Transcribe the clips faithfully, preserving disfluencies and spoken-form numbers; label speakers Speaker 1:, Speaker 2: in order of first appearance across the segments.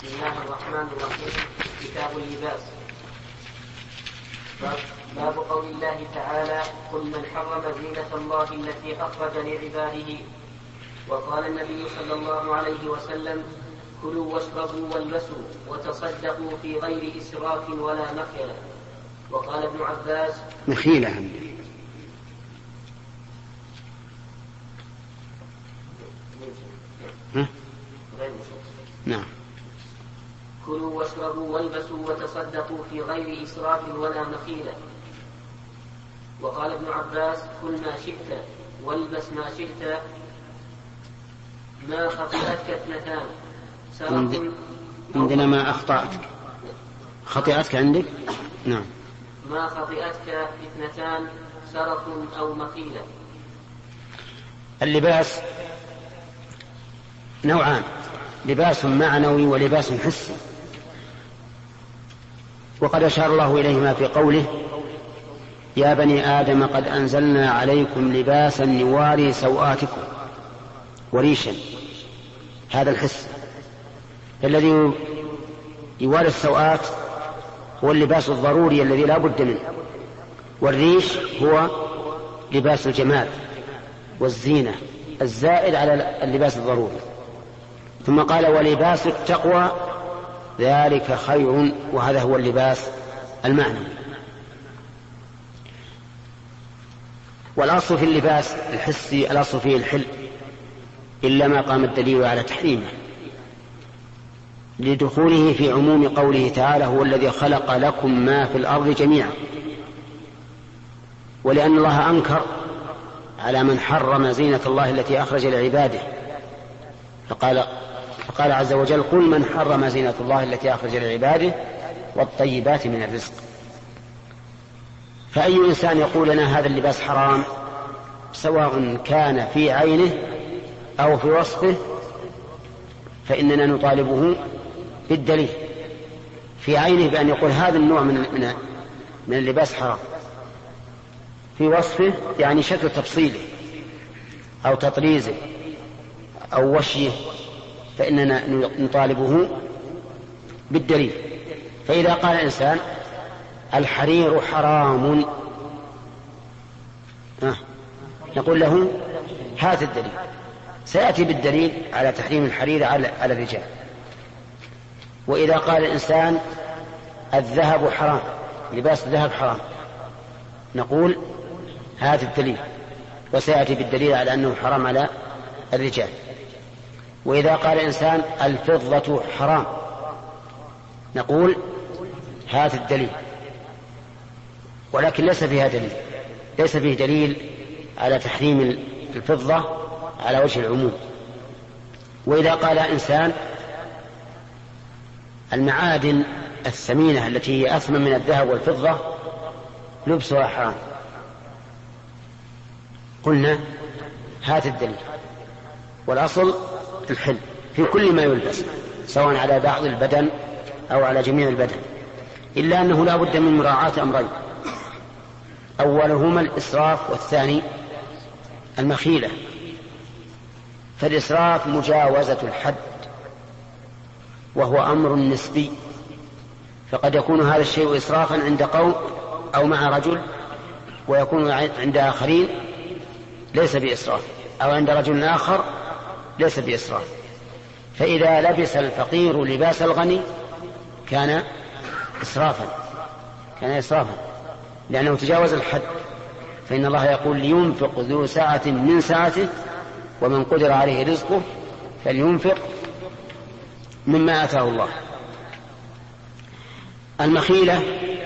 Speaker 1: بسم الله الرحمن الرحيم. كتاب اللباس. باب قول الله تعالى: قل من حرم زينة الله التي أخرج لعباده. وقال النبي صلى الله عليه وسلم: كلوا واشربوا والبسوا وتصدقوا في غير إسراف ولا مخيلة. وقال ابن عباس:
Speaker 2: مخيلة عندي. ها؟ نعم.
Speaker 1: كلوا واشربوا والبسوا وتصدقوا في غير إسراف ولا مخيلة. وقال ابن عباس: كل ما شئت والبس ما شئت ما خطئتك اثنتان سرف.
Speaker 2: عندنا ما أخطأتك خطئتك عندك. نعم.
Speaker 1: ما خطئتك اثنتان سرف أو مخيلة.
Speaker 2: اللباس نوعان: لباس معنوي ولباس حسي. وقد أشار الله إليهما في قوله: يا بني آدم قد أنزلنا عليكم لباسا يواري سوآتكم وريشا. هذا الحس الذي يواري السوآت هو اللباس الضروري الذي لا بد منه، والريش هو لباس الجمال والزينة الزائد على اللباس الضروري. ثم قال: ولباس التقوى ذلك خير، وهذا هو اللباس المعنوي. والأصل في اللباس الحسي الأصل فيه الحل، إلا ما قام الدليل على تحريمه لدخوله في عموم قوله تعالى: هو الذي خلق لكم ما في الأرض جميعا. ولأن الله أنكر على من حرم زينة الله التي أخرج لعباده، فقال فقال عز وجل: قل من حرم زينة الله التي أخرج لعباده والطيبات من الرزق. فأي إنسان يقول لنا هذا اللباس حرام، سواء كان في عينه أو في وصفه، فإننا نطالبه بالدليل. في عينه بأن يقول هذا النوع من من من اللباس حرام، في وصفه يعني شكل تفصيله أو تطريزه أو وشيه، فإننا نطالبه بالدليل. فإذا قال الإنسان الحرير حرام، آه. نقول له هات الدليل. سيأتي بالدليل على تحريم الحرير على الرجال. وإذا قال الإنسان الذهب حرام، لباس الذهب حرام، نقول هات الدليل، وسيأتي بالدليل على أنه حرام على الرجال. وإذا قال الإنسان الفضة حرام، نقول هات الدليل، ولكن ليس فيها دليل، ليس فيه دليل على تحريم الفضة على وجه العموم. وإذا قال إنسان المعادن الثمينة التي هي أثمن من الذهب والفضة لبسها حرام، قلنا هات الدليل. والأصل الحل في كل ما يلبس، سواء على بعض البدن أو على جميع البدن، إلا أنه لا بد من مراعاة أمرين: أولهما الإسراف، والثاني المخيلة. فالإسراف مجاوزة الحد، وهو أمر نسبي، فقد يكون هذا الشيء إسرافا عند قوم أو مع رجل، ويكون عند آخرين ليس بإسراف، أو عند رجل آخر ليس بإسراف. فإذا لبس الفقير لباس الغني كان إسرافا، كان إسرافا لأنه تجاوز الحد. فإن الله يقول: لينفق ذو سعة من سعته ومن قدر عليه رزقه فلينفق مما آتاه الله. المخيلة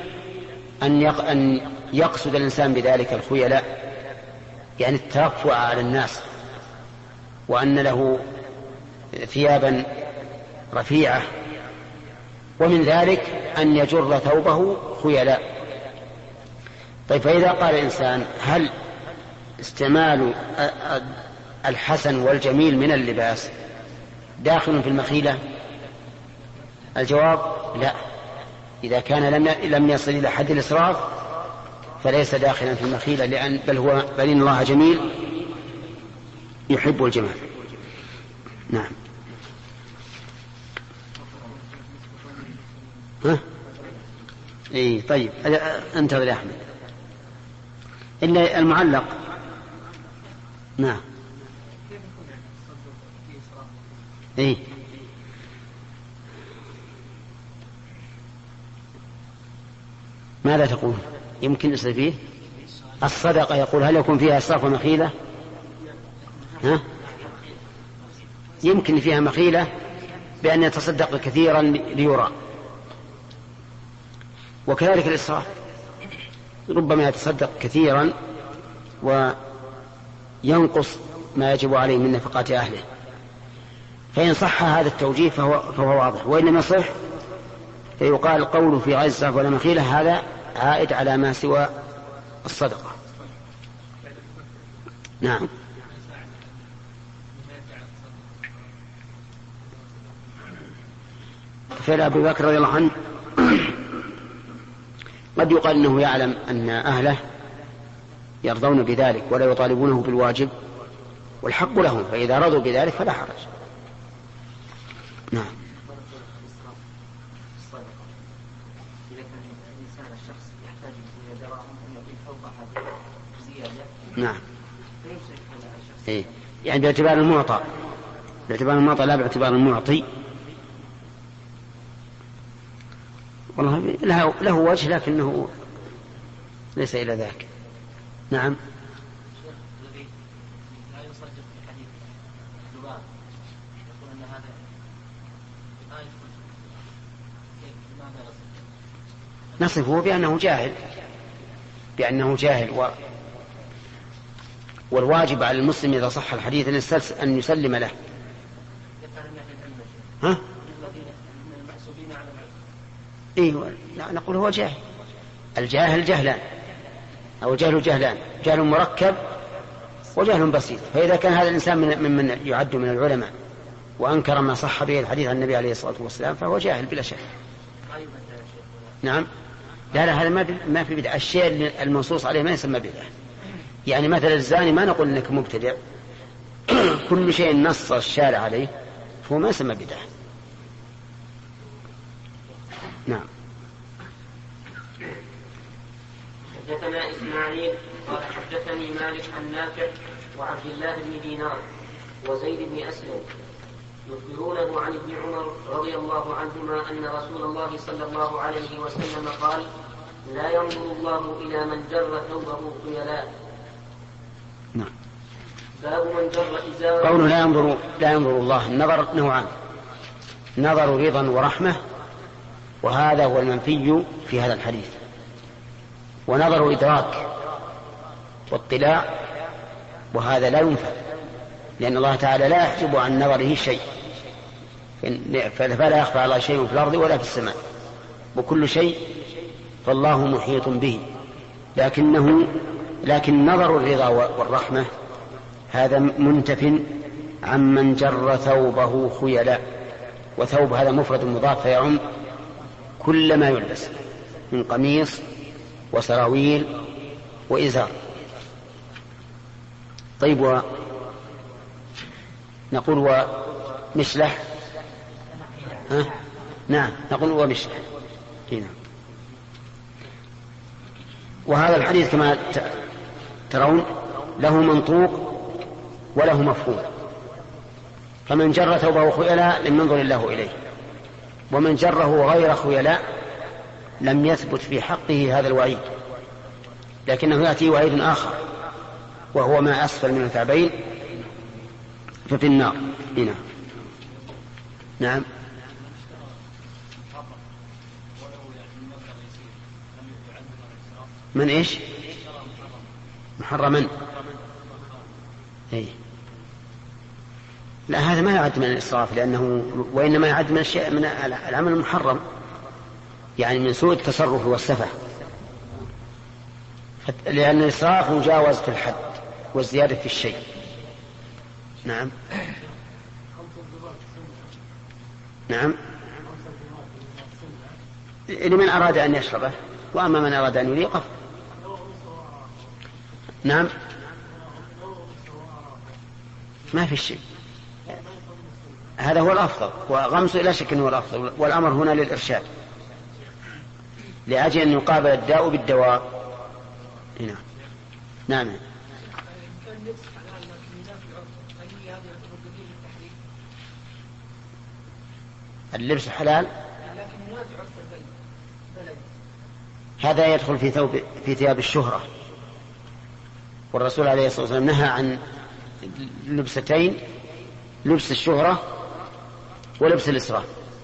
Speaker 2: أن يقصد الإنسان بذلك الخيلاء، يعني الترفع على الناس، وأن له ثيابا رفيعة، ومن ذلك أن يجر ثوبه خيلاء. طيب، فإذا قال الإنسان هل استعمال الحسن والجميل من اللباس داخل في المخيلة؟ الجواب لا. إذا كان لم يصل إلى حد الإسراف فليس داخلا في المخيلة، لأن بل هو بل إن الله جميل يحب الجمال. نعم. ها؟ اي طيب انتظر يا احمد. الا المعلق. نعم. اي ماذا تقول؟ يمكن يصير فيه الصدقة. يقول هل يكون فيها إسراف ومخيلة؟ ها؟ يمكن فيها مخيلة بأن يتصدق كثيرا ليرى، وكذلك الإسراف ربما يتصدق كثيرا وينقص ما يجب عليه من نفقات أهله. فإن صح هذا التوجيه فهو, فهو واضح، وإن لم يصح فيقال القول في غير إسراف ولا مخيلة هذا عائد على ما سوى الصدقة. نعم. فعل أبي بكر رضي الله عنه قد يقال أنه يعلم أن أهله يرضون بذلك ولا يطالبونه بالواجب، والحق لهم، فإذا رضوا بذلك فلا حرج. نعم. نعم. إيه؟ يعني باعتبار المعطى، باعتبار المعطى لا باعتبار المعطي. والله له, له وجه لكنه ليس إلى ذاك. نعم. نصفه بأنه جاهل، بأنه جاهل و... والواجب على المسلم إذا صح الحديث أن يسلم له. ها؟ إيه لا نقول هو جاهل. الجاهل جهلان، أو جهل جهلان، جهل مركب وجهل بسيط. فإذا كان هذا الإنسان من من يعد من العلماء وأنكر ما صح به الحديث عن النبي عليه الصلاة والسلام فهو جاهل بلا شك. نعم. لا لا هذا ما ما في بدعة. الشيء المنصوص عليه ما يسمى بدعة. يعني مثل الزاني ما نقول انك مبتدع. كل شيء نص الشارع عليه فهو ما يسمى بدعة. نعم.
Speaker 1: حدثنا إسماعيل قال حدثني مالك عن نافع وعبد الله بن دينار وزيد بن أسلم يخبرونه عن ابن عمر رضي الله عنهما أن رسول الله صلى الله عليه وسلم قال: لا ينظر الله إلى من جر ثوبه خيلاء.
Speaker 2: نعم.
Speaker 1: باب من جر إزاره.
Speaker 2: قوله لا ينظر لا ينظر الله، النظر نوعان: نظر رضا ورحمة، وهذا هو المنفي في هذا الحديث، ونظر إدراك واطلاع، وهذا لا ينفع، لأن الله تعالى لا يحجب عن نظره شيء، فلا يخفى على شيء في الأرض ولا في السماء، وكل شيء فالله محيط به. لكنه لكن نظر الرضا والرحمة هذا منتف عمن جر ثوبه خيلاء، وثوب هذا مفرد مضاف فيعم كل ما يلبس من قميص وسراويل وإزار. طيب، و نقول ومشلح. ها؟ نعم نقول ومشلح. هنا. وهذا الحديث كما ترون له منطوق وله مفهوم، فمن جر ثوبه خيلاء لم ينظر الله إليه، ومن جره غير خيلاء لم يثبت في حقه هذا الوعيد، لكنه يأتي وعيد آخر وهو ما أسفل من الكعبين ففي النار. هنا. نعم. من إيش؟ محرما. إيه؟ لا، هذا ما يعد من الإسراف، لأنه وإنما يعد من الشيء من العمل المحرم، يعني من سوء التصرف والسفه، لأن الإسراف مجاوزة الحد والزيادة في الشيء. نعم. نعم. لمن أراد أن يشربه، وأما من أراد أن يليقه. نعم. ما في شيء، هذا هو الأفضل، وغمس لا شك أنه هو الأفضل، والأمر هنا للإرشاد. لأجل أن يقابل الداء بالدواء. هنا. نعم. اللبس حلال هذا يدخل في ثوب في ثياب الشهرة، والرسول عليه الصلاة والسلام نهى عن لبستين: لبس الشهرة ولبس الإسراف.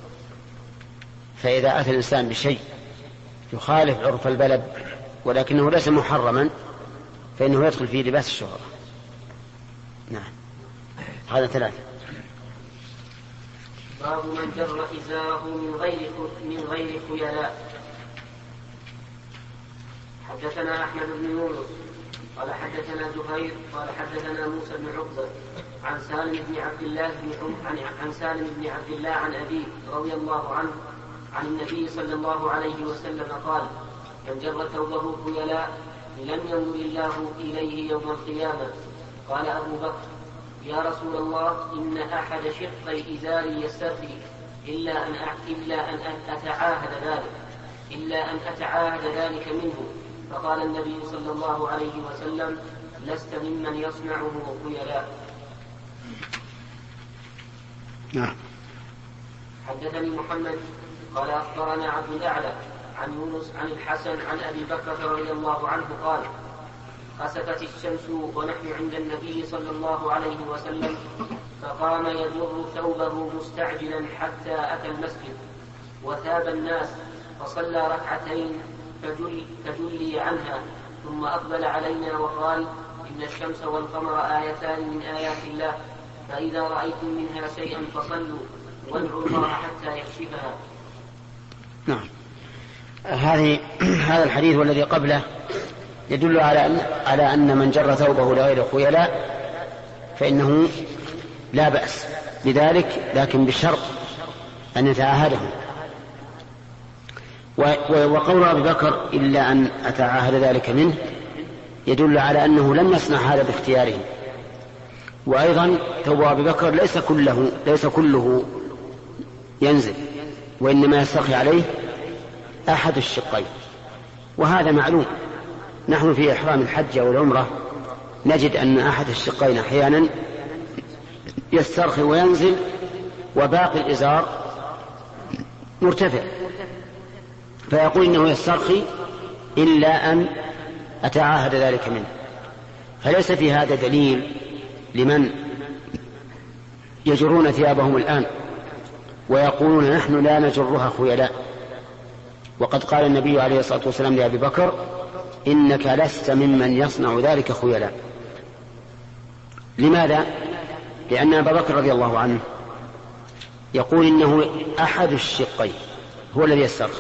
Speaker 2: فإذا أتى الإنسان بشيء يخالف عرف البلد ولكنه ليس محرما فإنه يدخل في لباس الشهرة. نعم. هذا ثلاثة.
Speaker 1: باب من جر إزاره من غير من غير خيلاء. حدثنا أحمد بن يونس قال حدثنا زهير قال حدثنا موسى بن عقبة عن سالم بن عبد الله بن عن, عن سالم بن عبد الله عن أبيه رضي الله عنه عن النبي صلى الله عليه وسلم قال: من جر ثوبه خيلاء لم ينظر الله إليه يوم القيامة. قال أبو بكر: يا رسول الله، إن أحد شقي إزاري يسترخي إلا أن إلا أن أتعاهد ذلك إلا أن أتعاهد ذلك منه. فقال النبي صلى الله عليه وسلم: لست ممن يصنعه خيلاء.
Speaker 2: نعم.
Speaker 1: حدثني محمد قال أخبرنا عبد الأعلى عن يونس عن الحسن عن أبي بكر رضي الله عنه قال: خسفت الشمس ونحن عند النبي صلى الله عليه وسلم، فقام يجر ثوبه مستعجلا حتى أتى المسجد وثاب الناس، فصلى ركعتين فجل فجلي عنها، ثم أقبل علينا وقال: إن الشمس والقمر آيتان من آيات الله، فإذا رأيتم منها شيئا فصلوا وادعوا الله حتى يكشفها.
Speaker 2: نعم. هذه هذا الحديث والذي قبله يدل على أن على أن من جر ثوبه لغير خيلاء فإنه لا بأس بذلك، لكن بشرط أن يتعاهده. وقول أبي بكر: إلا أن أتعاهد ذلك منه، يدل على أنه لم يصنع هذا باختياره. وأيضا ثوب أبي بكر ليس كله ليس كله ينزل، وإنما يسترخي عليه أحد الشقين، وهذا معلوم. نحن في إحرام الحج أو العمرة نجد أن أحد الشقين أحيانا يسترخي وينزل وباقي الإزار مرتفع، فيقول إنه يسترخي إلا أن أتعاهد ذلك منه. فليس في هذا دليل لمن يجرون ثيابهم الآن ويقولون: نحن لا نجرها خيلاء. وقد قال النبي عليه الصلاة والسلام لأبي بكر: إنك لست ممن يصنع ذلك خيلاء. لماذا؟ لأن أبا بكر رضي الله عنه يقول إنه أحد الشقين هو الذي يسترخي،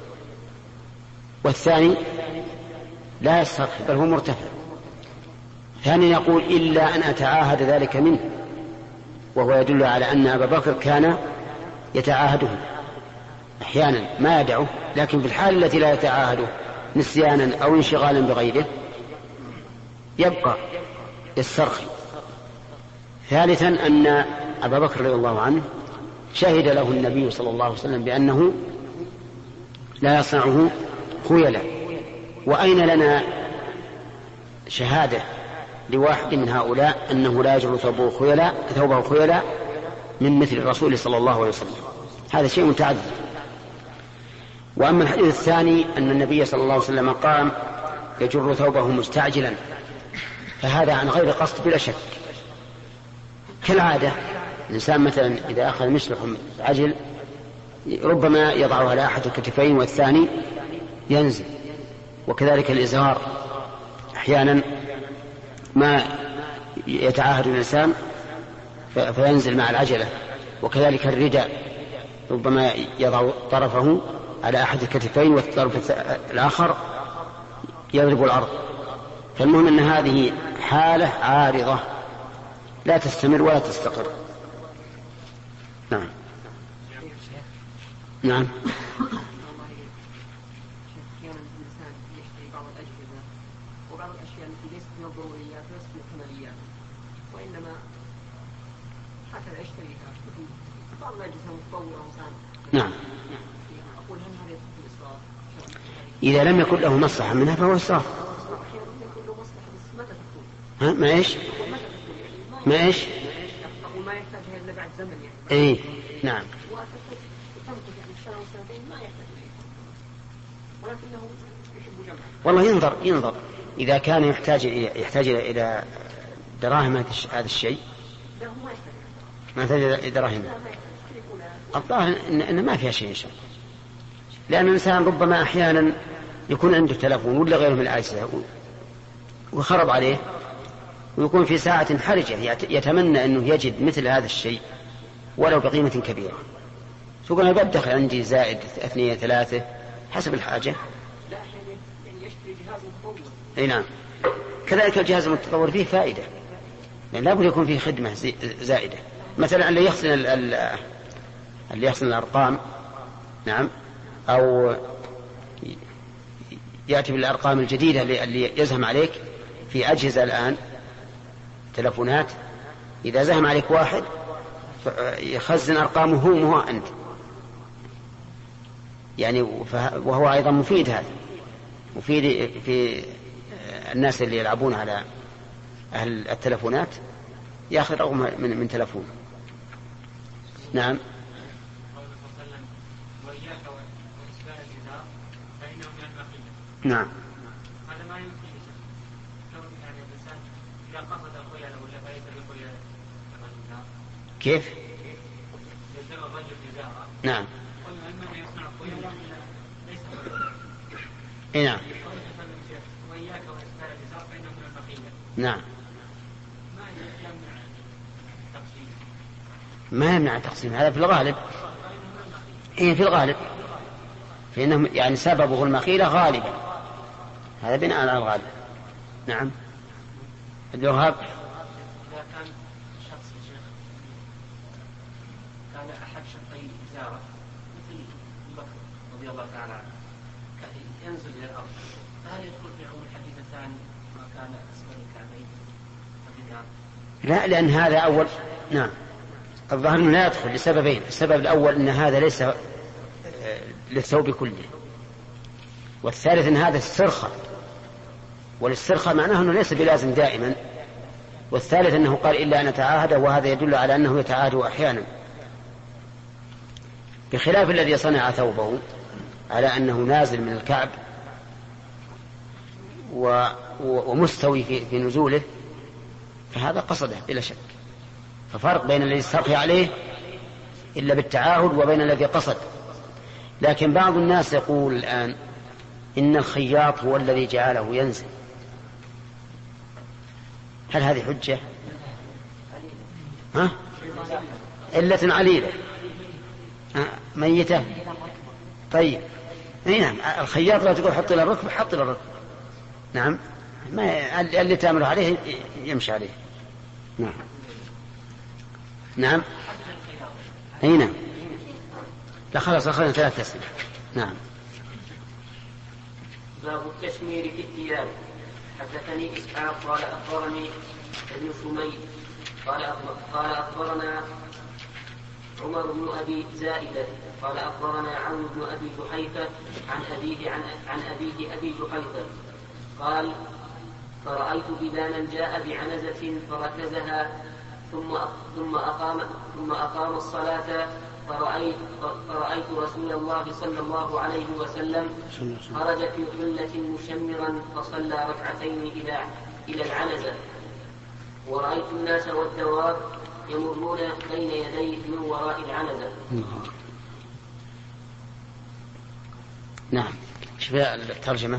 Speaker 2: والثاني لا يسترخي بل هو مرتفع. ثانيا يقول: إلا أن أتعاهد ذلك منه، وهو يدل على أن أبا بكر كان يتعاهده أحيانا ما يدعه، لكن في الحال التي لا يتعاهده نسيانا أو انشغالا بغيره يبقى يسترخي. ثالثا أن أبا بكر رضي الله عنه شهد له النبي صلى الله عليه وسلم بأنه لا يصنعه خيلاء. وأين لنا شهادة لواحد من هؤلاء أنه لا يجر ثوبه خيلاء ثوبه خيلاء من مثل الرسول صلى الله عليه وسلم؟ هذا شيء متعدد. وأما الحديث الثاني أن النبي صلى الله عليه وسلم قام يجر ثوبه مستعجلا، فهذا عن غير قصد بلا شك. كالعادة الإنسان مثلا إذا أخذ مشلح عجل ربما يضعه على أحد الكتفين والثاني ينزل، وكذلك الإزار أحيانا ما يتعاهد الإنسان فينزل مع العجلة، وكذلك الرداء ربما يضع طرفه على أحد الكتفين والطرف الآخر يضرب الأرض. فالمهم أن هذه حالة عارضة لا تستمر ولا تستقر. نعم. نعم.
Speaker 3: وبعض الأشياء التي ليست من الضروريات وليست من الكماليات، وإنما هكذا يشتريها بعض الأجهزة متطورة مثلا.
Speaker 2: نعم.
Speaker 3: أقول هل هذا يدخل في الإسراف؟
Speaker 2: إذا لم يكن له مصلحة منها فهو إسراف. ها ما إيش ما إيش
Speaker 3: وما يحتاجها إلا بعد زمن يعني.
Speaker 2: إيه نعم. والله ينظر ينظر إذا كان يحتاج يحتاج إلى دراهم هذا الشيء ما يحتاج إلى دراهم. الظاهر إن, إن ما فيها شيء إن شاء الله، لأن الإنسان ربما أحيانا يكون عنده تلفون ولا غيره من الأجهزة وخرب عليه ويكون في ساعة حرجة يتمنى أنه يجد مثل هذا الشيء ولو بقيمة كبيرة، تقول أنا بدخل عندي زائد اثنين ثلاثة حسب الحاجة. اي نعم. كذلك الجهاز المتطور فيه فائدة، لأن لابد يكون فيه خدمة زائدة. مثلا اللي يحسن اللي يحسن الأرقام نعم، أو يأتي بالأرقام الجديدة اللي يزهم عليك في أجهزة الآن تلفونات، إذا زهم عليك واحد يخزن أرقامه هو مو أنت يعني، وهو أيضا مفيد. هذا مفيد في الناس اللي يلعبون على أهل التلفونات، يأخذ رقم من, من تلفون. نعم. نعم.
Speaker 4: هذا ما يمكن يعني الإنسان إذا قصد الخيانة ولا فايت بالخيانة
Speaker 2: كيف؟
Speaker 4: يزرع الرجل جزاء.
Speaker 2: نعم.
Speaker 4: وإما يصنع الخيانة ليس
Speaker 2: إيه نعم.
Speaker 4: وإياك وإسكال الجزاء فإنه من المخيلة.
Speaker 2: نعم.
Speaker 4: ما يمنع التقسيم.
Speaker 2: ما يمنع التقسيم، هذا في الغالب. إيه في الغالب، فإنه يعني سببه المخيلة غالبا، هذا بناء على الغالب. نعم. الوهاب.
Speaker 4: إذا كان شخص شيخ كان أحد شقي إزارة مثل بكر رضي الله تعالى عنه ينزل إلى الأرض، فهل يدخل في عمر الحديث الثاني ما كان أسفل الكعبين الرداء؟
Speaker 2: لا، لأن هذا أول. نعم. الظاهر أنه لا يدخل لسببين. السبب الأول أن هذا ليس للثوب كله، والثالث أن هذا السرخة، والاسترخاء معناه أنه ليس بلازم دائما، والثالث أنه قال إلا أن أتعاهد، وهذا يدل على أنه يتعاهد أحيانا، بخلاف الذي صنع ثوبه على أنه نازل من الكعب ومستوي في نزوله، فهذا قصده بلا شك. ففرق بين الذي استرخي عليه إلا بالتعاهد وبين الذي قصد. لكن بعض الناس يقول الآن إن الخياط هو الذي جعله ينزل، هل هذه حجة؟ ها؟ إلة عليلة ميتة. طيب نعم، الخياط لا تقول حط إلى الركب، حط إلى الركب. نعم، ما اللي تأمر عليه يمشي عليه. نعم. نعم. أي نعم. لا خلاص أخذنا ثلاث أسئلة. نعم.
Speaker 1: باب التشمير في الثياب. حدثني إسحاق قال أخبرني ابن سمي قال قال أخبرنا عمر بن أبي زائدة قال أخبرنا عون بن أبي جحيفة عن أبيه عن, عن أبيه أبي جحيفة قال فرأيت بلالا جاء بعنزة فركزها ثم ثم أقام ثم أقام الصلاة فرأيت, فرأيت رسول الله صلى الله عليه وسلم خرج في حلة مشمرا فصلى ركعتين إلى إلى العنزة، ورأيت الناس والدواب يمرون بين يديه من وراء العنزة.
Speaker 2: نعم. شوف الترجمة.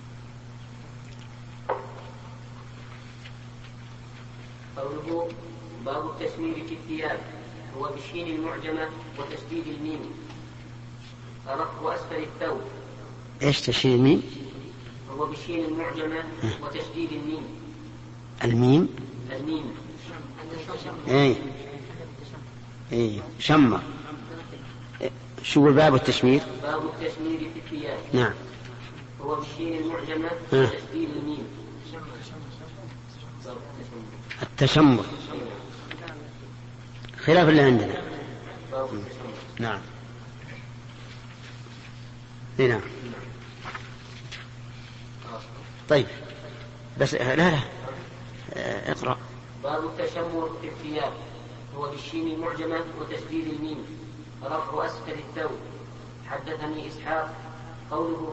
Speaker 1: قوله باب التشمير في الثياب، هو بالشين المعجمة وتشديد الميم، رفع أسفل الثوب.
Speaker 2: إيش تشديد الميم؟
Speaker 1: هو بالشين المعجمة وتشديد الميم.
Speaker 2: الميم؟
Speaker 1: الميم.
Speaker 2: إيه إيه شمر. شو باب التشمير؟
Speaker 1: باب التشمير في الثياب.
Speaker 2: نعم.
Speaker 1: هو بالشين المعجمة وتشديد الميم.
Speaker 2: التشمر خلاف اللي عندنا. نعم. نعم. طيب بس لا لا اقرأ.
Speaker 1: باب التشمر في الثياب، هو بالشين المعجمة وتشديد الميم، رفع أسفل الثوب. حدثني إسحاق قوله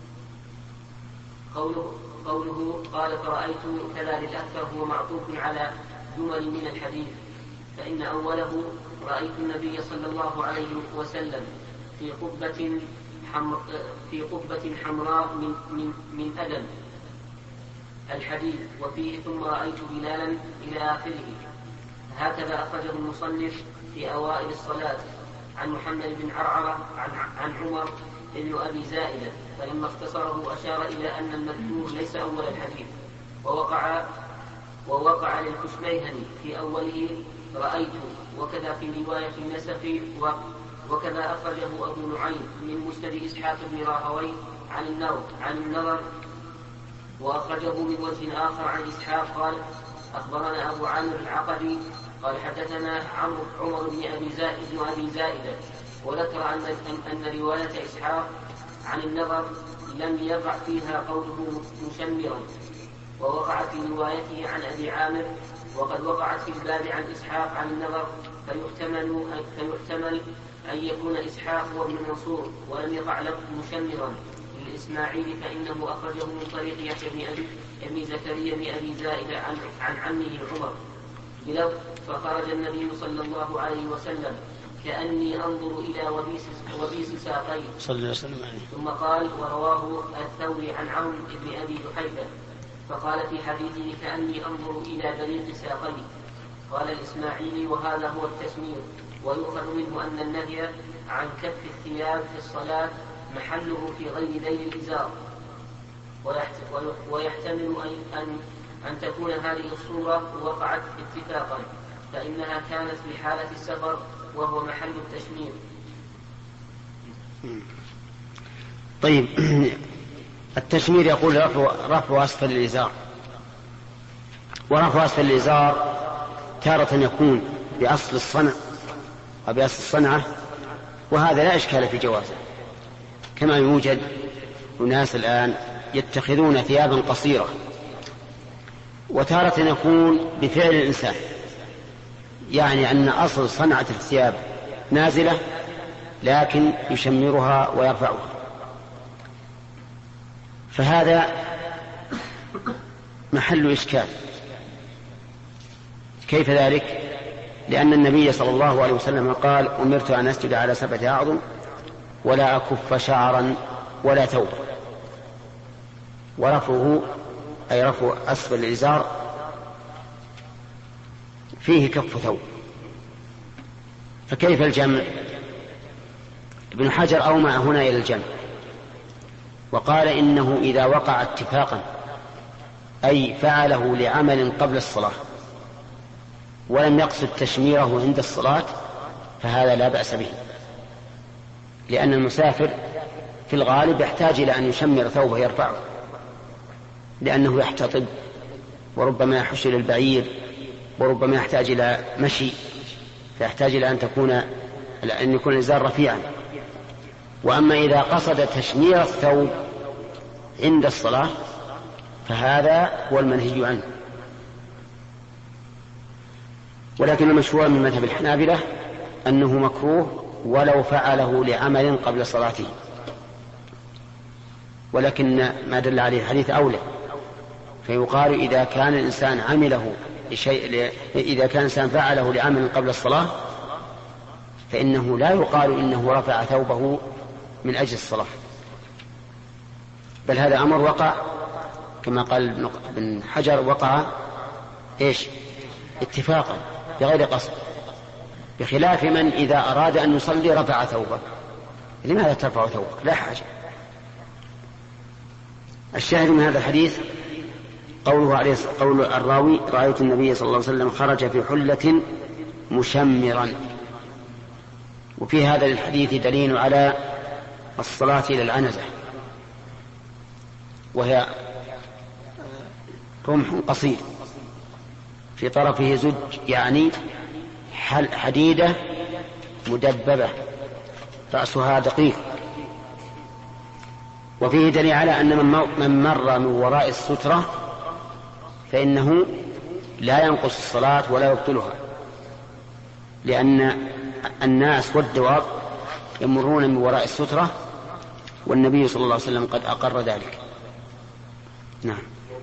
Speaker 1: قوله قوله قال فرأيت كذا للأكثر هو معطوف على جمل من الحديث، فإن أوله رأيت النبي صلى الله عليه وسلم في قبة حمر في قبة حمراء من من من أدم الحديث، وفيه ثم رأيت بلالا إلى آخره. هكذا أخرجه المصنف في أوائل الصلاة عن محمد بن عرعرة عن, عن عمر ابن أبي زائدة، فلما اختصره أشار إلى أن المذكور ليس أول الحديث، ووقع ووقع للكشميهني في أوله رأيت، وكذا في رواية النسفي، وكذا أخرجه أبو نعيم من مسند إسحاق بن راهويه عن النظر عن النظر وأخرجه من وجه آخر عن إسحاق قال أخبرنا أبو عامر العقدي قال حدثنا عمر بن أبي زائد بن أبي زائدة، وذكر أن, أن رواية إسحاق عن النظر لم يقع فيها قوله مشمرا، ووقع في روايته عن أبي عامر، وقد وقعت في الباب عن إسحاق عن النظر، فيحتمل, فيحتمل أن يكون إسحاق هو ابن منصور، ولم يقع له مشمرا للإسماعيلي، فإنه أخرجه من طريق يحيى بن أبي ابن زكريا بن أبي زائدة عن, عن عمه عمر بلفظ فخرج النبي صلى الله عليه وسلم كأني أنظر إلى وبيس, وبيس ساقيه
Speaker 2: صلى الله عليه وسلم.
Speaker 1: ثم قال ورواه الثوري عن عون بن أبي جحيفة فقال في حديثه كأني أنظر إلى بريق ساقيه. قال الإسماعيلي وهذا هو التشمير، ويؤخذ منه أن النهي عن كف الثياب في الصلاة محله في غير ذيل الإزار، ويحتمل أن, أن تكون هذه الصورة وقعت اتفاقا، فإنها كانت في حالة السفر وهو محل التشمير.
Speaker 2: طيب التشمير يقول رفع, رفع أسفل الإزار، ورفع أسفل الإزار تارة يكون بأصل الصنع وبأصل الصنعة، وهذا لا إشكال في جوازه، كما يوجد أناس الآن يتخذون ثيابا قصيرة، وتارة يكون بفعل الإنسان، يعني أن أصل صنعة الثياب نازلة لكن يشمرها ويرفعها، فهذا محل إشكال. كيف ذلك؟ لأن النبي صلى الله عليه وسلم قال أمرت أن أسجد على سبعة أعظم ولا أكف شعرا ولا ثوبا، ورفعه أي رفع أسفل الإزار فيه كف ثوب، فكيف الجمع؟ ابن حجر أومع هنا إلى الجمع، وقال إنه إذا وقع اتفاقا أي فعله لعمل قبل الصلاة ولم يقصد تشميره عند الصلاة فهذا لا بأس به، لأن المسافر في الغالب يحتاج إلى أن يشمر ثوبه يرفعه، لأنه يحتطب وربما يحش إلى البعير وربما يحتاج إلى مشي، فيحتاج إلى أن تكون أن يكون الإزار رفيعا. وأما إذا قصد تشمير الثوب عند الصلاة فهذا هو المنهي عنه. ولكن المشهور من مذهب الحنابلة أنه مكروه ولو فعله لعمل قبل صلاته، ولكن ما دل عليه الحديث أولى، فيقال إذا كان الإنسان عمله لشيء إذا كان الإنسان فعله لعمل قبل الصلاة فإنه لا يقال إنه رفع ثوبه من أجل الصلاة، بل هذا أمر وقع كما قال ابن حجر وقع إيش اتفاقا، بغير قصد، بخلاف من إذا أراد أن يصلي رفع ثوبه. لماذا ترفع ثوبك؟ لا حاجة. الشاهد من هذا الحديث قوله عليه قول الراوي: رأيت النبي صلى الله عليه وسلم خرج في حلة مشمرا. وفي هذا الحديث دليل على الصلاة إلى العنزة، وهي رمح قصير في طرفه زج، يعني حديدة مدببة رأسها دقيق. وفيه دليل على أن من مر من وراء السترة فإنه لا ينقص الصلاة ولا يبطلها، لأن الناس والدواب يمرون من وراء السترة، والنبي صلى الله عليه وسلم قد أقر ذلك. نعم.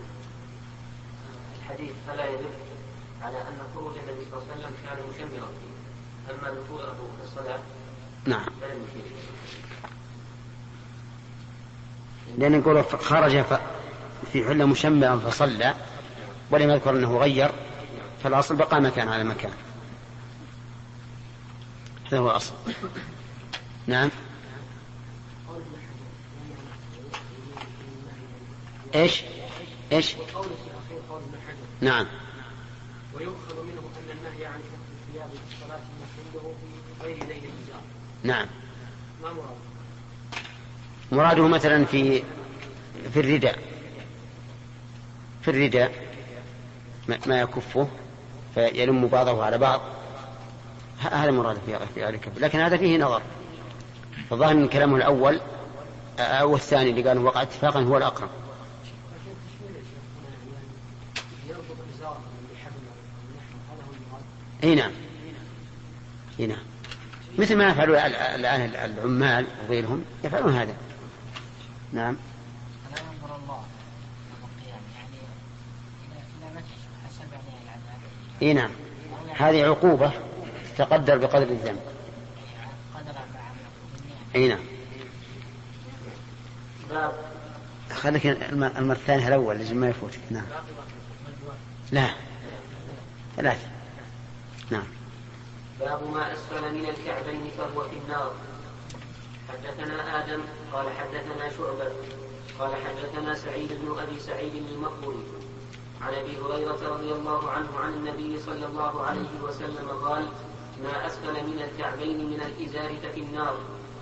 Speaker 1: الحديث فلا يدل على أن خروج النبي صلى الله عليه وسلم كان مشمرا فيه، أما دخوله في الصلاة
Speaker 2: نعم،
Speaker 1: فلا يشير.
Speaker 2: لأن يقول خرج في حلة مشمرا فصلى ولم يذكر أنه غير، فالأصل بقى مكان على مكان. هذا هو الأصل. نعم. إيش إيش نعم.
Speaker 3: ويؤخذ منه أن النهي عن كف الثياب في الصلاة محله في غير ليل الإزار.
Speaker 2: نعم.
Speaker 3: ما مراد؟
Speaker 2: مراده مثلا في في الرداء في الرداء ما يكفه فيلم بعضه على بعض، هذا مراد في ذلك. لكن هذا فيه نظر، فالظاهر من كلامه الأول أو الثاني اللي قال وقع اتفاقا هو الأقرب. اي نعم، اي نعم، مثل ما يفعل الآن العمال وغيرهم يفعلون هذا. نعم.
Speaker 5: لا ينظر الله يوم القيامة، يعني إذا إذا مت حسب عليه العذاب.
Speaker 2: اي نعم، هذه عقوبة تقدر بقدر الذنب.
Speaker 5: قدر ما عمله.
Speaker 2: اي نعم. خليك المرة الثانية الأول لازم ما يفوتك. نعم. لا ثلاثة. نعم.
Speaker 1: باب ما أسفل من الكعبين فهو في النار. حدثنا آدم قال حدثنا شعبة قال حدثنا سعيد بن أبي سعيد المقبري عن أبي هريرة رضي الله عنه عن النبي صلى الله عليه وسلم قال: ما أسفل من الكعبين من الإزار ففي النار.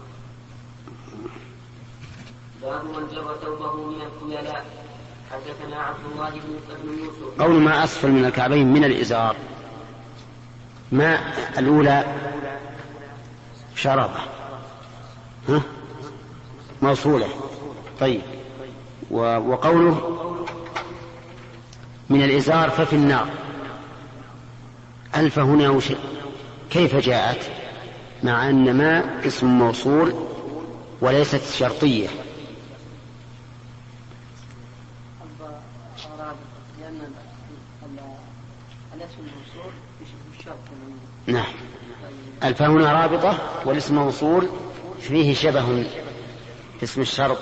Speaker 1: باب من جر ثوبه من الخيلاء. حدثنا عبد الله بن يوسف.
Speaker 2: قول ما أسفل من الكعبين من الإزار، ما الأولى شربة ها موصولة. طيب، وقوله من الإزار ففي النار، ألف هنا وش... كيف جاءت مع أن ما اسم موصول وليست شرطية؟
Speaker 3: لأن الاسم الموصول يشبه الشرط.
Speaker 2: نعم، ألف هنا رابطة والاسم موصول فيه شبه في اسم الشرط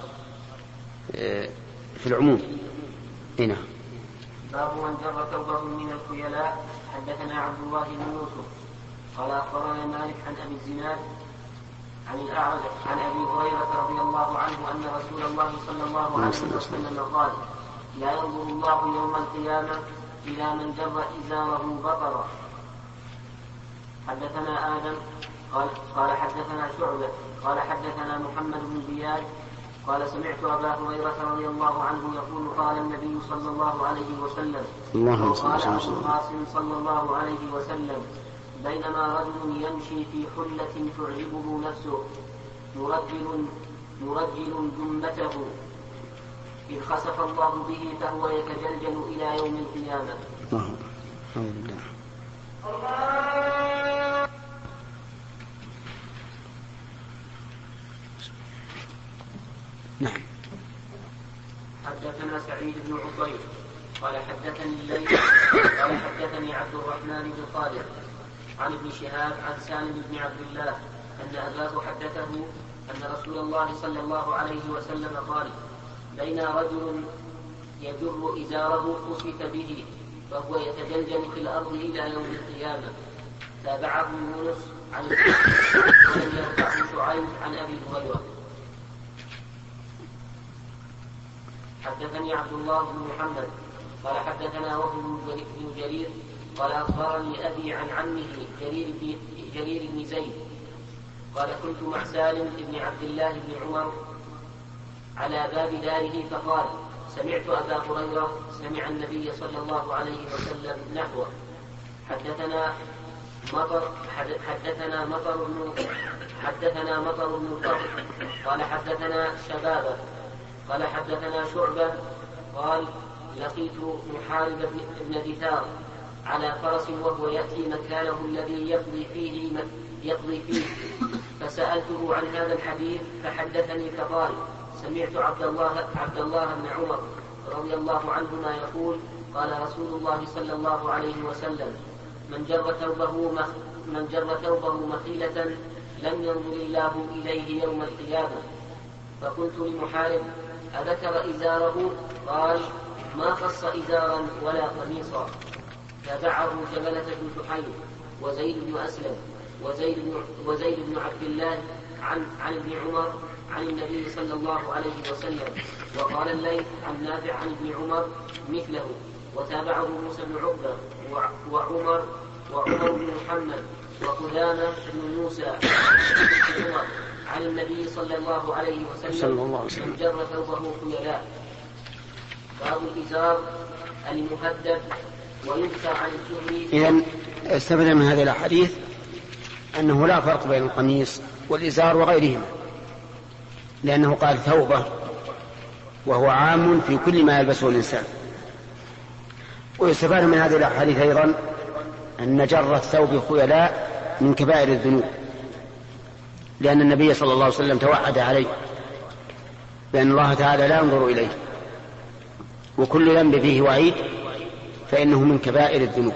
Speaker 2: في العموم. هنا
Speaker 1: باب من جر ثوبه من الخيلاء. حدثنا عبد الله بن يوسف قال أخبرنا مالك عن أبي الزناد عن الأعرج عن أبي هريرة رضي الله عنه أن رسول الله صلى الله عليه وسلم قال: لا ينظر الله يوم القيامة إلى من جر إزاره بطرا. حدثنا آدم قال, قال حدثنا شعبة قال حدثنا محمد بن زياد قال سمعت أبا هريرة رضي الله عنه يقول: قال النبي صلى الله عليه وسلم وقال أبو القاسم صلى الله عليه وسلم: بينما رجل يمشي في حلة تعجبه نفسه مرجل مرجل جمته إذ خسف الله به فهو يتجلجل إلى يوم القيامة.
Speaker 2: الحمد لله. نعم.
Speaker 1: حدثنا سعيد بن عطية قال حدثني الليث قال حدثني عبد الرحمن بن خالد عن ابن شهاب عن سالم بن عبد الله أن أباه حدثه أن رسول الله صلى الله عليه وسلم قال: بين رجل يجر إزاره خسف به فهو يتجلجل في الأرض إلى يوم القيامة. تابعه يونس عن ولم يرفعه شعيب عن أبي هريرة. حدثني عبد الله بن محمد قال حدثنا وهو بن جرير قال أخبرني أبي عن عمه جرير بن جرير بن زيد قال كنت مع سالم بن عبد الله بن عمر على باب داره فقال سمعت أبا هريرة سمع النبي صلى الله عليه وسلم نحوه. حدثنا مطر حدثنا مطر بن حدثنا مطر بن الفضل قال حدثنا شبابه قال حدثنا شعبة قال لقيت محارب بن دثار على فرس وهو يأتي مكانه الذي يقضي فيه يقضي فيه فسألته عن هذا الحديث فحدثني فقال سمعت عبد الله عبد الله بن عمر رضي الله عنهما يقول قال رسول الله صلى الله عليه وسلم من جر ثوبه مخ من جر ثوبه مخيلة لم ينظر الله إليه يوم القيامة. فقلت لمحارب أذكر إزاره؟ قال ما خص إزارا ولا قميصا. تابعه جبلة بن سحيم وزيد بن أسلم وزيد بن, وزيد بن عبد الله عن, عن ابن عمر عن النبي صلى الله عليه وسلم. وقال الليث عن نافع عن ابن عمر مثله. وتابعه موسى بن عقبة وعمر وعمر بن محمد وقدامة بن موسى عن النبي صلى الله عليه وسلم من جر ثوبه خيلاء. باب الإزار المهدد وينكر عن الزهري.
Speaker 2: إذن استفدنا من هذه الأحاديث أنه لا فرق بين القميص والإزار وغيرهما، لأنه قال ثوبه وهو عام في كل ما يلبسه الإنسان. ويستفاد من هذه الأحاديث أيضا أن جر الثوب خيلاء من كبائر الذنوب، لأن النبي صلى الله عليه وسلم توعد عليه بأن الله تعالى لا ينظر إليه، وكل ذنب فيه وعيد فإنه من كبائر الذنوب.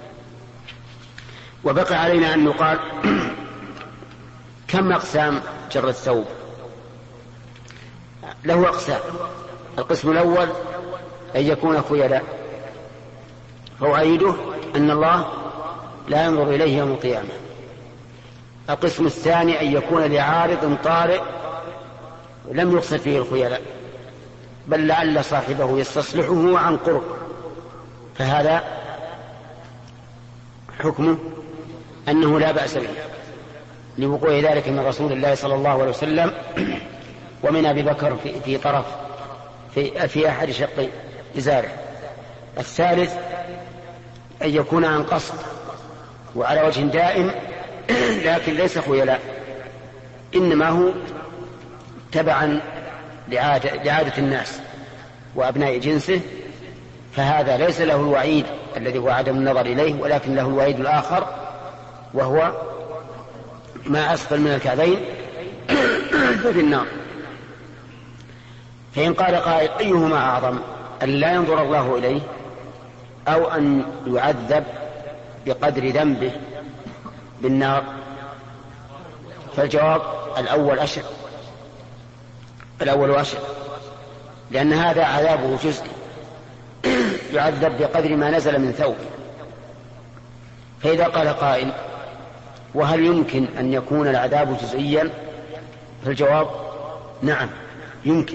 Speaker 2: وبقي علينا أن نقال كم أقسام جر الثوب؟ له أقسام. القسم الأول أن يكون خيلاء، فوعيده أن الله لا ينظر إليه يوم القيامة. القسم الثاني أن يكون لعارض طارئ لم يقصد فيه الخيلاء، بل لعل صاحبه يستصلحه عن قرب، فهذا حكمه أنه لا بأس به لوقوع ذلك من رسول الله صلى الله عليه وسلم ومن أبي بكر في, في طرف في, في أحد شقي إزاره. الثالث أن يكون عن قصد وعلى وجه دائم لكن ليس خيلاء، إنما هو تبعا لعادة, لعادة الناس وأبناء جنسه، فهذا ليس له الوعيد الذي هو عدم النظر إليه، ولكن له الوعيد الآخر وهو ما أسفل من الكعبين ففي النار. فإن قال قائل أيهما أعظم، أن لا ينظر الله إليه أو أن يعذب بقدر ذنبه بالنار؟ فالجواب الأول أشد، الأول أشد، لأن هذا عذابه جزئي يعذب بقدر ما نزل من ثوب. فإذا قال قائل وهل يمكن أن يكون العذاب جزئيا؟ فالجواب نعم يمكن،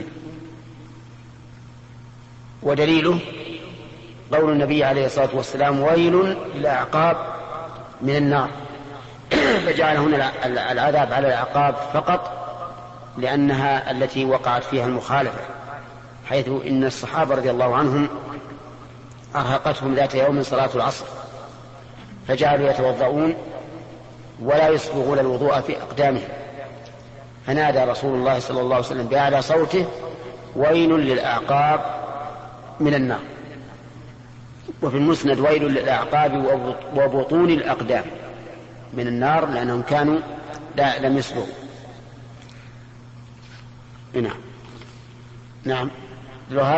Speaker 2: ودليله قول النبي عليه الصلاة والسلام ويل للأعقاب من النار، فجعل هنا العذاب على الأعقاب فقط لأنها التي وقعت فيها المخالفة، حيث إن الصحابة رضي الله عنهم أرهقتهم ذات يوم صلاة العصر فجعلوا يتوضؤون ولا يسبغون الوضوء في أقدامهم، فنادى رسول الله صلى الله عليه وسلم بأعلى صوته ويل للأعقاب من النار. وفي المسند ويل للأعقاب وبطون الأقدام من النار، لأنهم كانوا لا لم يسبغوا. نعم نعم الوهاب.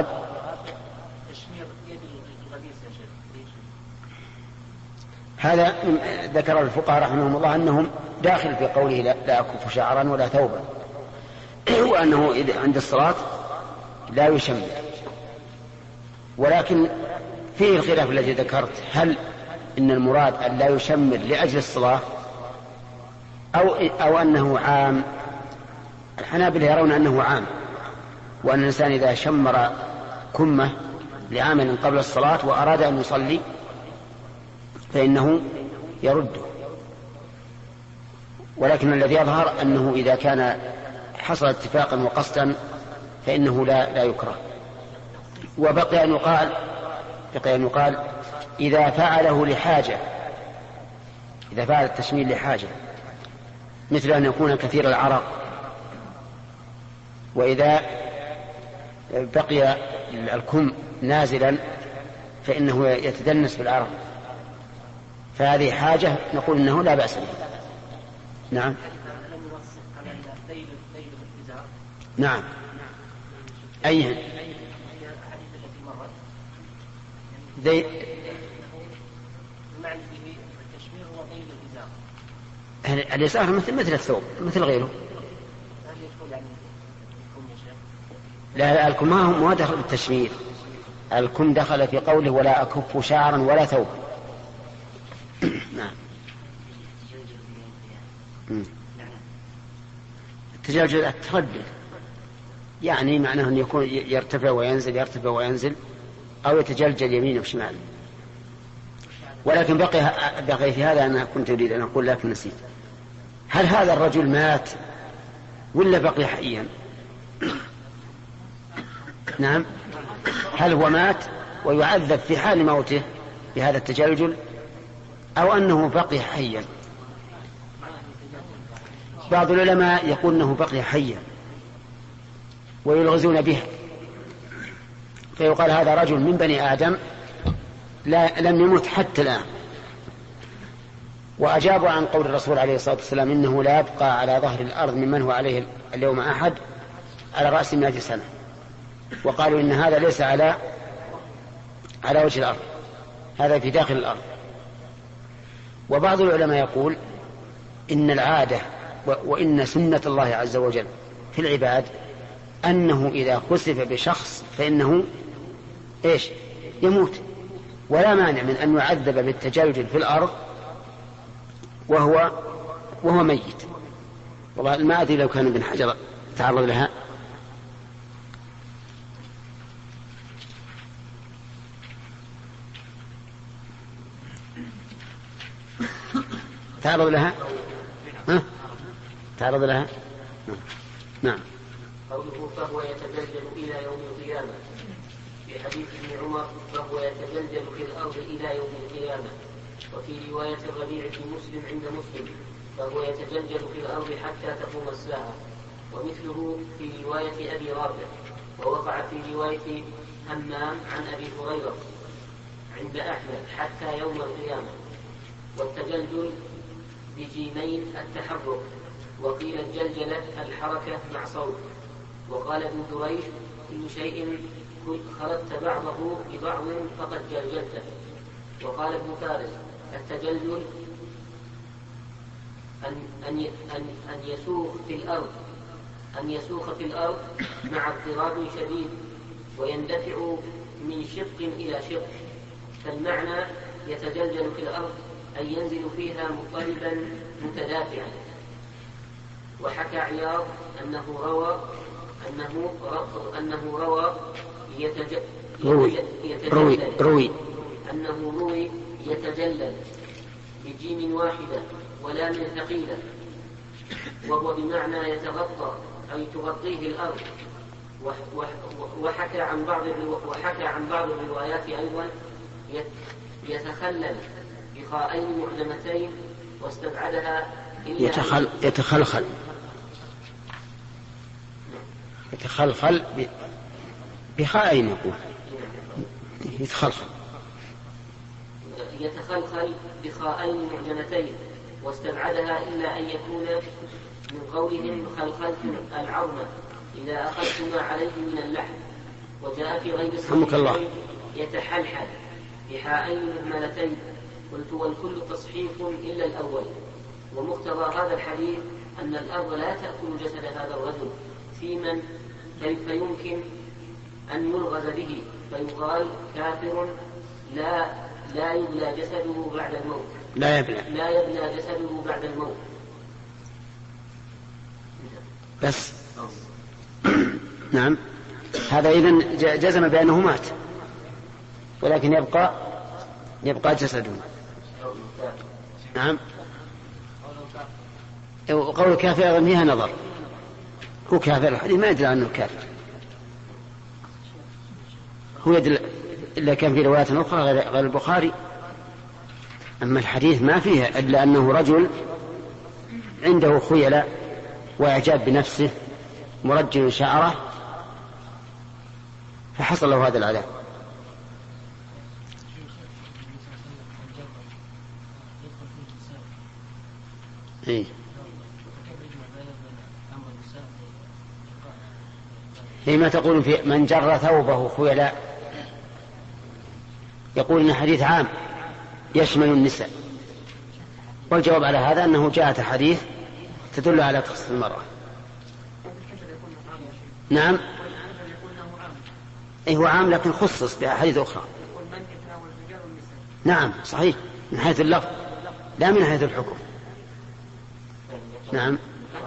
Speaker 2: هذا ذكر الفقهاء رحمهم الله أنهم داخل في قوله لا, لا أكف شعرا ولا ثوبا، وأنه عند الصلاة لا يشمل. ولكن فيه الخلاف الذي ذكرت، هل إن المراد أن لا يشمر لأجل الصلاة أو, أو أنه عام. الحنابلة يرون أنه عام، وأن الإنسان إذا شمر كمه لعمل قبل الصلاة وأراد أن يصلي فإنه يرده، ولكن الذي يظهر أنه إذا كان حصل اتفاقا وقصدا فإنه لا, لا يكره. وبقي أن يقال بقي أن يقال إذا فعله لحاجة، إذا فعل التشميل لحاجة مثل أن يكون كثير العرق، وإذا بقي الكم نازلا فإنه يتدنس بالعرق، فهذه حاجة نقول إنه لا بأس به. نعم نعم أيها ذي اليسار مثل مثل الثوب مثل غيره. لا لا الكم ما دخل بالتشمير، الكم دخل في قوله ولا أكف شعرا ولا ثوب. نعم التجلجل التردد يعني معناه أن يكون يرتفع وينزل يرتفع وينزل أو يتجلجل يمين وشمال. ولكن بقي, بقي في هذا أنا كنت أريد أن أقول لكن نسيت، هل هذا الرجل مات ولا بقي حيا؟ نعم هل هو مات ويعذب في حال موته بهذا التجلجل أو أنه بقي حيا؟ بعض العلماء يقول أنه بقي حيا ويلغزون به، فيقال هذا رجل من بني آدم لا لم يمت حتى الآن. وأجابوا عن قول الرسول عليه الصلاة والسلام إنه لا يبقى على ظهر الأرض ممن هو عليه اليوم أحد على رأس مئة سنة، وقالوا إن هذا ليس على على وجه الأرض، هذا في داخل الأرض. وبعض العلماء يقول إن العادة وإن سنة الله عز وجل في العباد أنه إذا خسف بشخص فإنه إيش يموت، ولا مانع من أن يعذب بالتجلجل في الأرض وهو وهو ميت. والله ما أدري لو كان ابن حجر تعرض لها. تعرض لها ها؟ تعرض لها نعم.
Speaker 1: قوله فهو يتجلجل إلى يوم القيامة، في حديث ابن عمر فهو يتجلجل في الأرض إلى يوم القيامة. وفي رواية الربيع بن مسلم عند مسلم فهو يتجلجل في الأرض حتى تقوم الساعة. ومثله في رواية أبي رافع، ووقع في رواية همام عن أبي هريرة عند أحمد حتى يوم القيامة. والتجلجل بجيمين التحرك، وقيل الجلجلة الحركة مع صوت. وقال ابن دريش كل شيء خلطت بعضه ببعض فقد جلجلته. وقال ابن فارس التجلجل أن, أن, أن, أن يسوق في الأرض أن يسوق في الأرض مع اضطراب شديد ويندفع من شق إلى شق. فالمعنى يتجلجل في الأرض أن ينزل فيها مضطربا متدافعا. وحكى عياض أنه روى أنه أنه روى يتج...
Speaker 2: روي روي روي
Speaker 1: أنه روي يتجلل بجيم واحدة ولا من ثقيلة، وهو بمعنى يتغطى أي تغطيه الأرض. وحكى عن بعض وحكى عن بعض الروايات أيضا يتخلل بخاءين معجمتين واستبعدها
Speaker 2: يتخل... يتخلخل يتخلخل ب... بخاءين يقول يتخلخل
Speaker 1: يتخلخل بخاءين معجمتين واستبعدها إلا أن يكون من قولهم خلخلتم العظم إذا أخذتم ما عليه من اللحم. وجاء في غير الصحيحين يتحلحل بحاءين مهملتين. قلت والكل تصحيح إلا الأول. ومقتضى هذا الحديث أن الأرض لا تأكل جسد هذا الرجل في من كيف يمكن أن يلغز به فيقال كافر لا لا يبلى جسده بعد الموت.
Speaker 2: لا يبلى
Speaker 1: لا يبلى جسده بعد الموت.
Speaker 2: بس نعم، هذا إذن جزم بأنه مات، ولكن يبقى يبقى جسده. نعم. وقول الكافر أيضا فيها نظر، هو كافر الحديث ما يدل عنه كافر، هو يدل إلا كان في روايات أخرى غير البخاري. أما الحديث ما فيها إلا أنه رجل عنده خيلاء وإعجاب بنفسه مرجل شعره فحصل له هذا العذاب. إيه؟ فيما تقول في من جر ثوبه خيلاء، يقول إن حديث عام يشمل النساء، والجواب على هذا أنه جاءت حديث تدل على تخصيص المرأة. نعم، أي هو عام لكن خصص بأحاديث أخرى. نعم صحيح، من حيث اللفظ لا من حيث الحكم. نعم.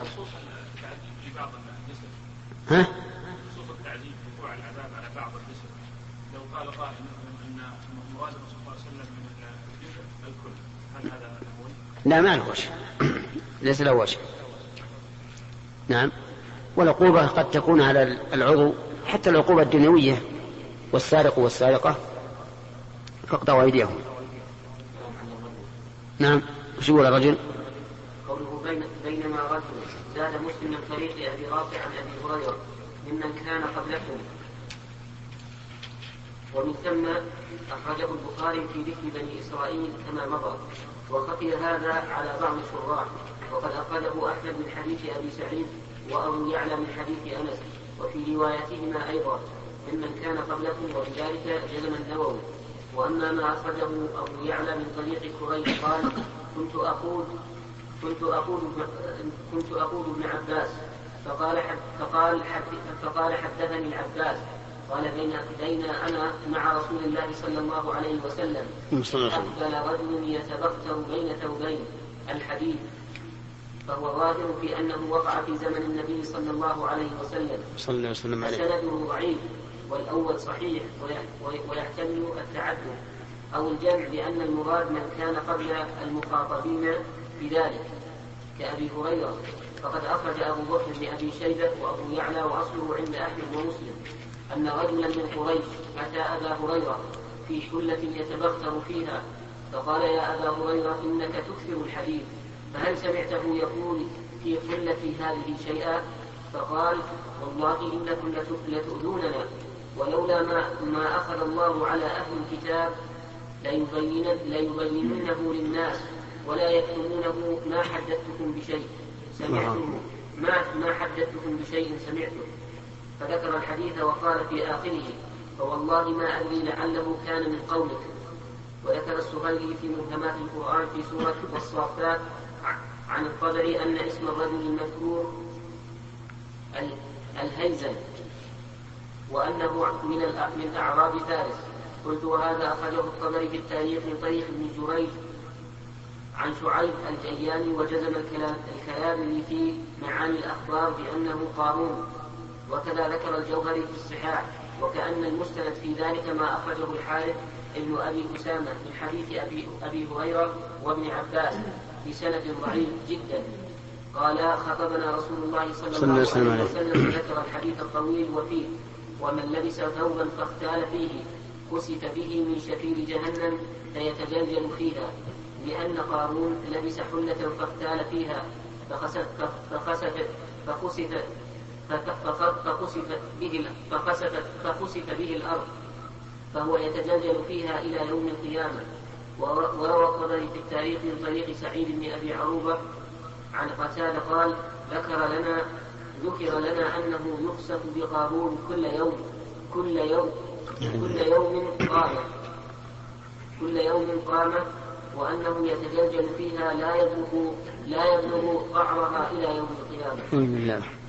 Speaker 2: ها؟
Speaker 6: خصوص التعذيب وقوع العذاب على بعض الجسد، لو قال قائل ان مراد الرسول صلى الله عليه وسلم من الكل، هل هذا هو؟
Speaker 2: لا ما له وجه، ليس له وجه. نعم. والعقوبة قد تكون على العضو، حتى العقوبة الدنيوية، والسارق والسارقة فاقطعوا أيديهم. نعم. وش يقول الرجل؟
Speaker 1: قوله بين بينما رجل زاد مسلم من طريق أبي رافع عن أبي هريرة ممن كان قبلكم، ومن ثم أخرجه البخاري في ذكر بني إسرائيل كما مضى، وخفي هذا على بعض الشراح، وقد أخرجه أحمد من حديث أبي سعيد وأبو يعلى من حديث أنس، وفي روايتهما أيضا ممن كان قبلكم، وبذلك جزم النووي. وأما ما أخرجه أبو يعلى من طريق كريب قال كنت أقول كنت أقول كنت أقول ابن عباس فقال حد فقال حد فقال حدثني العباس قال بين بين أنا مع رسول الله صلى الله عليه وسلم أقبل رجل يتبختر بين ثوبين الحديث، فهو ظاهر في أنه وقع في زمن النبي صلى الله عليه وسلم. فسنده ضعيف، والأول صحيح ويحتمل التعدد أو الجمع، لأن المراد من كان قبل المخاطبين بذلك كأبي هريرة. فقد أخرج أبو بكر بن أبي شيبة وأبو يعلى وأصله عند أحمد ومسلم أن رجلا من قريش أتى أبا هريرة في حلة يتبختر فيها، فقال يا أبا هريرة إنك تكثر الحديث، فهل سمعته يقول في حلة هذه شيئا؟ فقال والله إنكم لتؤذوننا، ولولا ما, ما أخذ الله على أهل الكتاب ليبيننه للناس ولا يكتمونه ما حدثتكم بشيء سمعته ما, ما حدثتكم بشيء سمعته. فذكر الحديث وقال في آخره فوالله ما أدري لعله كان من قولك. وذكر السهيلي في مهمات القرآن في سورة الصافات عن الطبري أن اسم الرجل المذكور الهيزن، وأنه من من أعراب فارس. قلت وهذا أخرجه الطبري في التاريخ من طريق ابن جريج عن شعيب الجياني، وجزم الكلام في معاني الأخبار بأنه قارون. وكذا ذكر الجوهري في الصحاح، وكأن المستند في ذلك ما أخرجه الحارث ابن أبي أسامة من حديث أبي, أبي هريرة وابن عباس بسند ضعيف جدا. قال خطبنا رسول الله صلى الله عليه وسلم ذكر الحديث الطويل وفيه ومن لبس ثوبا فاختال فيه خسف به من شفير جهنم فيتجلجل فيها، لأن قارون لبس حلة فاختال فيها فخسف فخسف فخسف فخسف به فخسف فخسف به الأرض فهو يتجلجل فيها إلى يوم القيامة. وروى الطبري في التاريخ من طريق سعيد بن أبي عروبة عن قتادة قال ذكر لنا ذكر لنا أنه يخسف بقارون كل يوم كل يوم كل يوم قامة كل يوم قامة وأنه يتجلجل فيها لا يبلغ لا يبلغ قعرها إلى يوم القيامة.